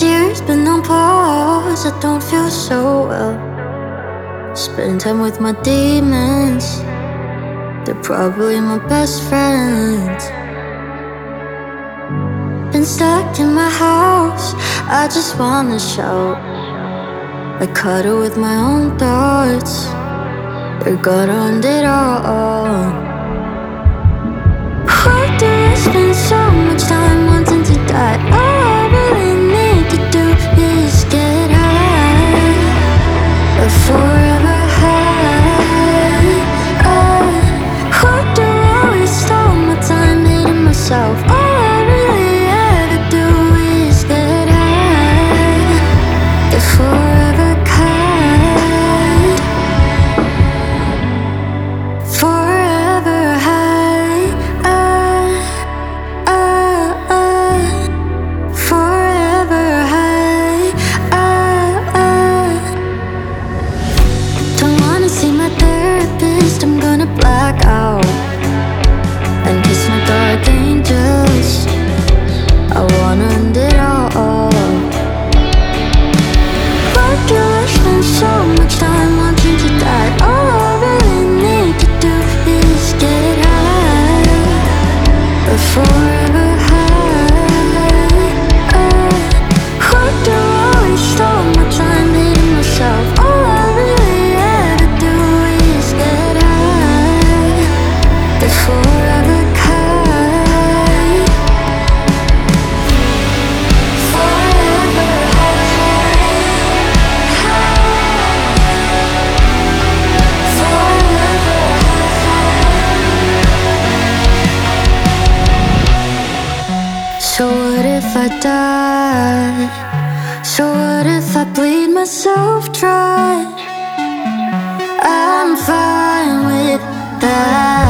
year's been on pause, I don't feel so well. Spend time with my demons, they're probably my best friends. Been stuck in my house, I just wanna shout. I cuddle with my own thoughts, they're gonna end it all. Why do I spend so much time wanting to die? All I really need to do is get high, a forever high. Why do I waste all my time hating myself? All I really ever do is get high, the forever kind, forever high. Forever high. Don't wanna see my therapist, I'm gonna black out and kiss my dark angels. I wanna end it all. Why do I spend so much time wanting to die? All I really need to do is get high, a forever high. Why do I waste all my time hating myself? All I really ever do is get high, the forever kind, forever forever. So what if I die? So what if I bleed myself dry? I'm fine with that.